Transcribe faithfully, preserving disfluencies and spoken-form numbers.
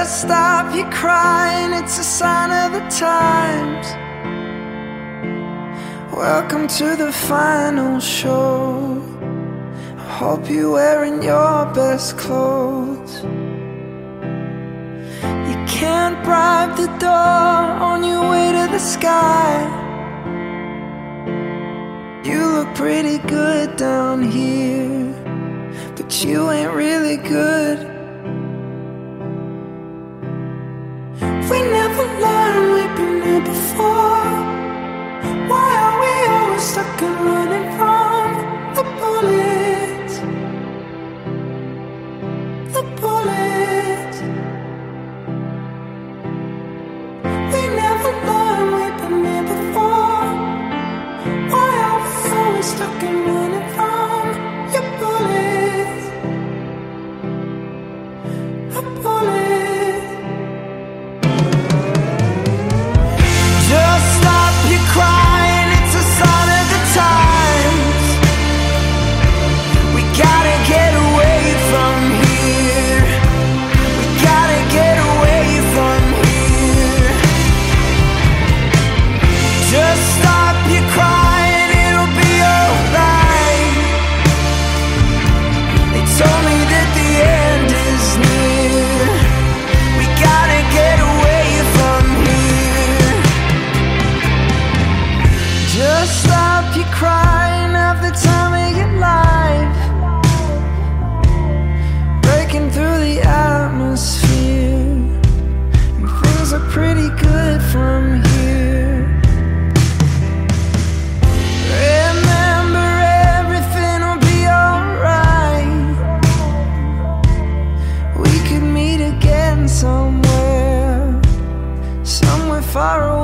Just stop your crying, it's a sign of the times. Welcome to the final show. I hope you're wearing your best clothes. You can't bribe the door on your way to the sky. You look pretty good down here, but you ain't really good. We never learned, we've been here before. Why are we always stuck and running from the bullets? The bullets. We never learned, we've been here before. Why are we always stuck and running from your bullets? A bullet. Just stop your crying, it's a sign of the times. We gotta get away from here. We gotta get away from here. Just stop your crying, it'll be alright. They told me that the end is near. We gotta get away from here. Just stop your crying, have the time of your life. Breaking through the atmosphere, and things are pretty good from here. Remember, everything will be alright. We could meet again somewhere, somewhere far away.